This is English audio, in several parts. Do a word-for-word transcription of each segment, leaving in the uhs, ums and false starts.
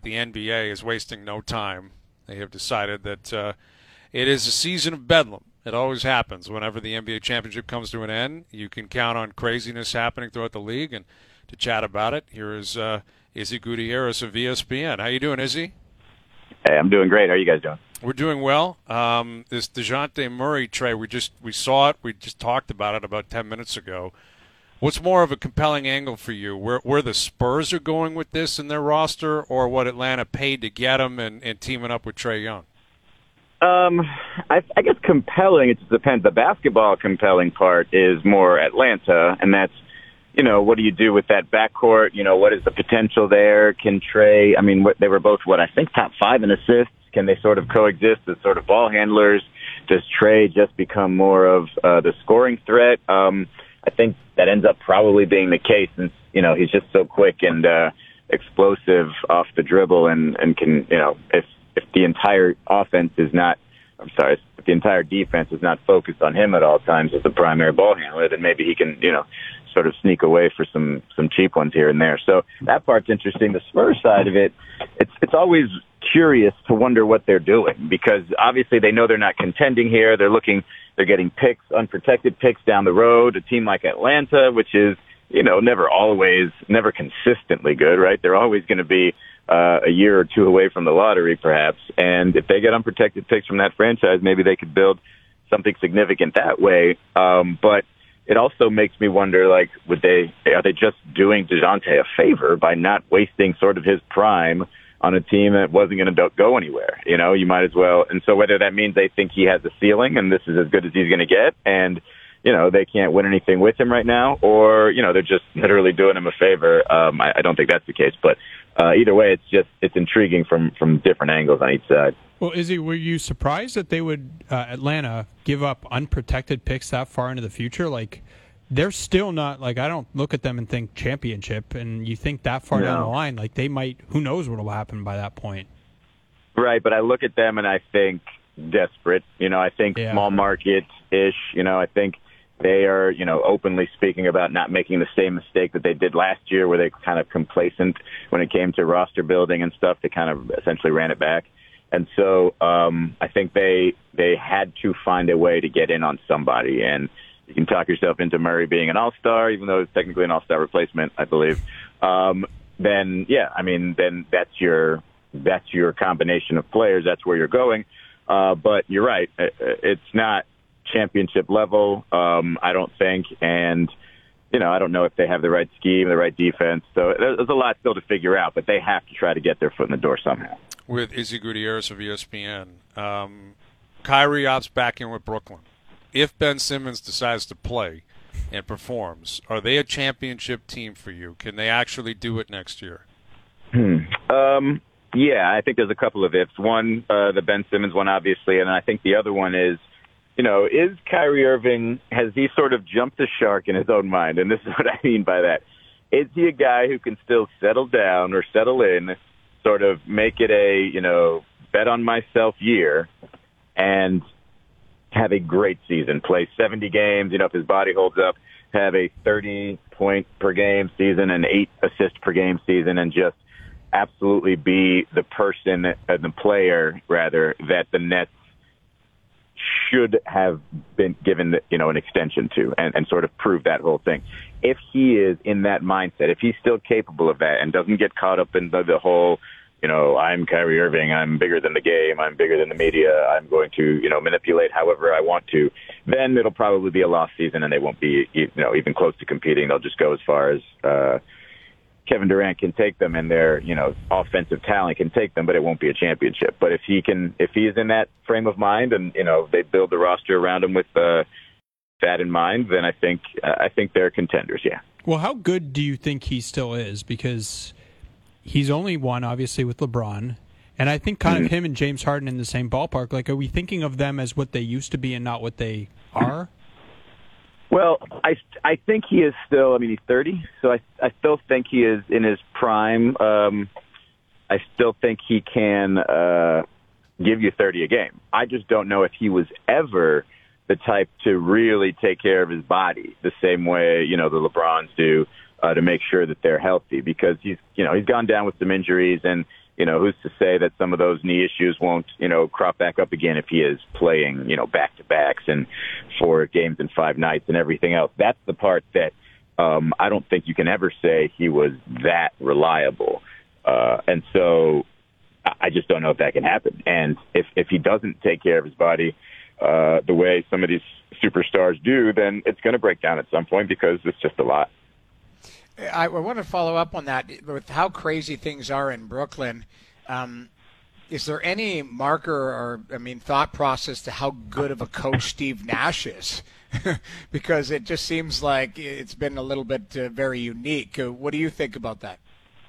the N B A is wasting no time. They have decided that uh, it is a season of bedlam. It always happens whenever the N B A championship comes to an end. You can count on craziness happening throughout the league. And to chat about it, here is uh, Izzy Gutierrez of E S P N. How you doing, Izzy? Hey, I'm doing great. How are you guys doing? We're doing well. Um, this DeJounte Murray trade, we just we saw it. We just talked about it about ten minutes ago. What's more of a compelling angle for you? Where, where the Spurs are going with this in their roster, or what Atlanta paid to get him and, and teaming up with Trae Young? Um, I, I guess compelling, it just depends. The basketball compelling part is more Atlanta, and that's, you know, what do you do with that backcourt? You know, what is the potential there? Can Trae, I mean, what, they were both, what, I think top five in assists. Can they sort of coexist as sort of ball handlers? Does Trae just become more of uh, the scoring threat? Um, I think that ends up probably being the case since, you know, he's just so quick and uh, explosive off the dribble and, and can, you know, if if the entire offense is not, I'm sorry, if the entire defense is not focused on him at all times as the primary ball handler, then maybe he can, you know, sort of sneak away for some, some cheap ones here and there. So that part's interesting. The Spurs side of it, it's it's always curious to wonder what they're doing because obviously they know they're not contending here. They're looking, they're getting picks, unprotected picks down the road. A team like Atlanta, which is, you know, never always, never consistently good, right? They're always going to be uh, a year or two away from the lottery, perhaps. And if they get unprotected picks from that franchise, maybe they could build something significant that way. Um, but it also makes me wonder, like, would they, are they just doing DeJounte a favor by not wasting sort of his prime on a team that wasn't going to go anywhere? You know, you might as well. And so whether that means they think he has a ceiling and this is as good as he's going to get and, you know, they can't win anything with him right now, or, you know, they're just literally doing him a favor. Um, I, I don't think that's the case. But uh, either way, it's just, it's intriguing from, from different angles on each side. Well, Izzy, were you surprised that they would, uh, Atlanta, give up unprotected picks that far into the future? Like, they're still not, like, I don't look at them and think championship, and you think that far no. down the line, like, they might, who knows what will happen by that point. Right, but I look at them and I think desperate. You know, I think yeah. small market-ish. You know, I think they are, you know, openly speaking about not making the same mistake that they did last year where they kind of complacent when it came to roster building and stuff. They kind of essentially ran it back. And so um, I think they they had to find a way to get in on somebody. And you can talk yourself into Murray being an all-star, even though it's technically an all-star replacement, I believe. Um, then, yeah, I mean, then that's your that's your combination of players. That's where you're going. Uh, but you're right. It's not championship level, um, I don't think. And, you know, I don't know if they have the right scheme, the right defense. So there's a lot still to figure out, but they have to try to get their foot in the door somehow. With Izzy Gutierrez of E S P N, um, Kyrie opts back in with Brooklyn. If Ben Simmons decides to play and performs, are they a championship team for you? Can they actually do it next year? Hmm. Um, yeah, I think there's a couple of ifs. One, uh, the Ben Simmons one, obviously, and I think the other one is, you know, is Kyrie Irving, has he sort of jumped the shark in his own mind? And this is what I mean by that. Is he a guy who can still settle down or settle in, sort of make it a, you know, bet on myself year and have a great season, play seventy games, you know, if his body holds up, have a thirty point per game season and eight assist per game season and just absolutely be the person, uh, the player, rather, that the Nets should have been given, you know, an extension to and, and sort of prove that whole thing. If he is in that mindset, if he's still capable of that and doesn't get caught up in the, the whole, you know, I'm Kyrie Irving, I'm bigger than the game, I'm bigger than the media, I'm going to, you know, manipulate however I want to, then it'll probably be a lost season and they won't be, you know, even close to competing. They'll just go as far as uh, Kevin Durant can take them and their, you know, offensive talent can take them, but it won't be a championship. But if he can, if he is in that frame of mind and, you know, they build the roster around him with uh, that in mind, then I think, uh, I think they're contenders, yeah. Well, how good do you think he still is? Because he's only one, obviously, with LeBron. And I think kind mm-hmm. of him and James Harden in the same ballpark. Like, are we thinking of them as what they used to be and not what they are? Well, I, I think he is still, I mean, he's thirty, so I, I still think he is in his prime. Um, I still think he can uh, give you thirty a game. I just don't know if he was ever the type to really take care of his body the same way, you know, the LeBrons do uh, to make sure that they're healthy because he's, you know, he's gone down with some injuries and you know, who's to say that some of those knee issues won't, you know, crop back up again if he is playing, you know, back-to-backs and four games in five nights and everything else. That's the part that um, I don't think you can ever say he was that reliable. Uh, and so I just don't know if that can happen. And if, if he doesn't take care of his body uh, the way some of these superstars do, then it's going to break down at some point because it's just a lot. I want to follow up on that with how crazy things are in Brooklyn. Um, is there any marker or, I mean, thought process to how good of a coach Steve Nash is? Because it just seems like it's been a little bit uh, very unique. Uh, what do you think about that?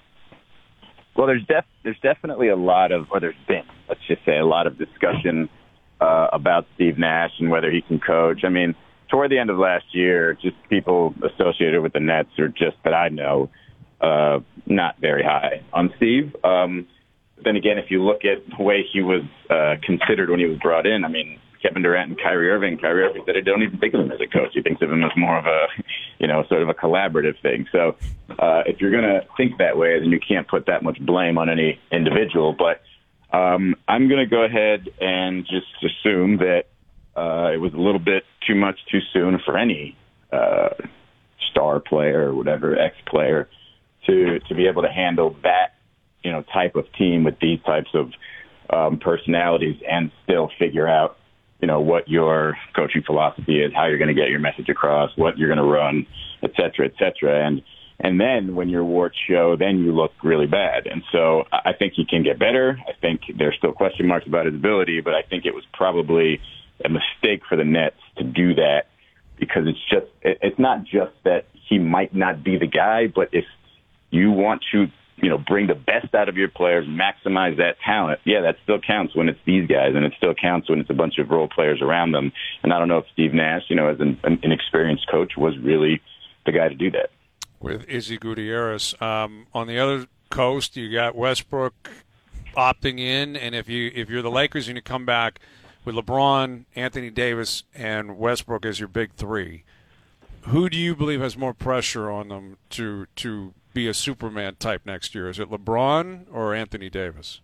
Well, there's def- there's definitely a lot of, or there's been, let's just say, a lot of discussion uh, about Steve Nash and whether he can coach. I mean, toward the end of last year, just people associated with the Nets are just, that I know, uh, not very high on Steve. Um, then again, if you look at the way he was uh, considered when he was brought in, I mean, Kevin Durant and Kyrie Irving, Kyrie Irving said, I don't even think of him as a coach. He thinks of him as more of a, you know, sort of a collaborative thing. So uh, if you're going to think that way, then you can't put that much blame on any individual. But um, I'm going to go ahead and just assume that Uh, it was a little bit too much too soon for any uh, star player or whatever, ex-player, to to be able to handle that, you know, type of team with these types of um, personalities and still figure out, you know, what your coaching philosophy is, how you're going to get your message across, what you're going to run, et cetera, et cetera. And and then when your warts show, then you look really bad. And so I think he can get better. I think there's still question marks about his ability, but I think it was probably a mistake for the Nets to do that because it's just, it's not just that he might not be the guy, but if you want to, you know, bring the best out of your players, maximize that talent, yeah, that still counts when it's these guys, and it still counts when it's a bunch of role players around them. And I don't know if Steve Nash, you know, as an, an experienced coach, was really the guy to do that. With Izzy Gutierrez. Um, on the other coast, you got Westbrook opting in, and if you if you're the Lakers and you come back with LeBron, Anthony Davis, and Westbrook as your big three, who do you believe has more pressure on them to to be a Superman type next year? Is it LeBron or Anthony Davis?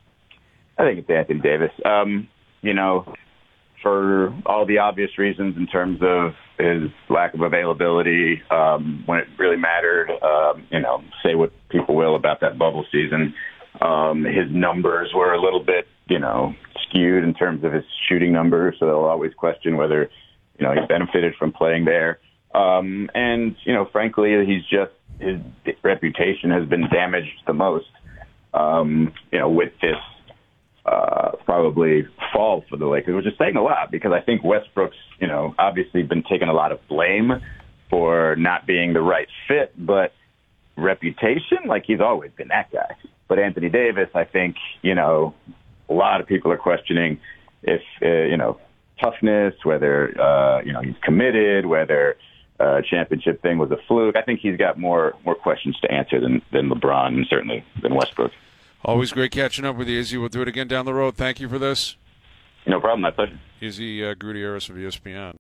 I think it's Anthony Davis. Um, you know, for all the obvious reasons in terms of his lack of availability um, when it really mattered. Um, you know, say what people will about that bubble season. Um, his numbers were a little bit, you know, skewed in terms of his shooting numbers, so they'll always question whether, you know, he benefited from playing there. Um, and, you know, frankly, he's just, his reputation has been damaged the most, um, you know, with this uh, probably fall for the Lakers, which is saying a lot because I think Westbrook's, you know, obviously been taking a lot of blame for not being the right fit, but reputation, like he's always been that guy. But Anthony Davis, I think, you know, a lot of people are questioning if, uh, you know, toughness, whether, uh, you know, he's committed, whether uh, championship thing was a fluke. I think he's got more more questions to answer than, than LeBron and certainly than Westbrook. Always great catching up with you, Izzy. We'll do it again down the road. Thank you for this. No problem. My pleasure. Izzy uh, Gutierrez of E S P N.